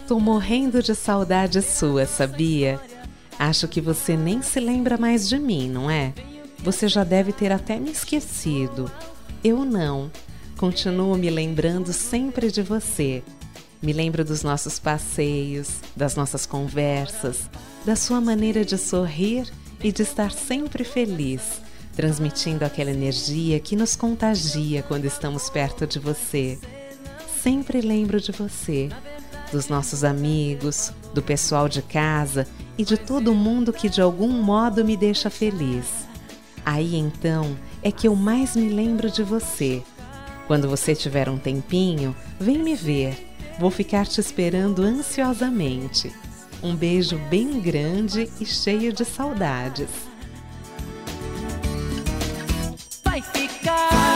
Tô morrendo de saudade sua, sabia? Acho que você nem se lembra mais de mim, não é? Você já deve ter até me esquecido. Eu não. Continuo me lembrando sempre de você. Me lembro dos nossos passeios, das nossas conversas, da sua maneira de sorrir e de estar sempre feliz, transmitindo aquela energia que nos contagia quando estamos perto de você. Sempre lembro de você, dos nossos amigos, do pessoal de casa e de todo mundo que de algum modo me deixa feliz. Aí então é que eu mais me lembro de você. Quando você tiver um tempinho, vem me ver. Vou ficar te esperando ansiosamente. Um beijo bem grande e cheio de saudades. Vai ficar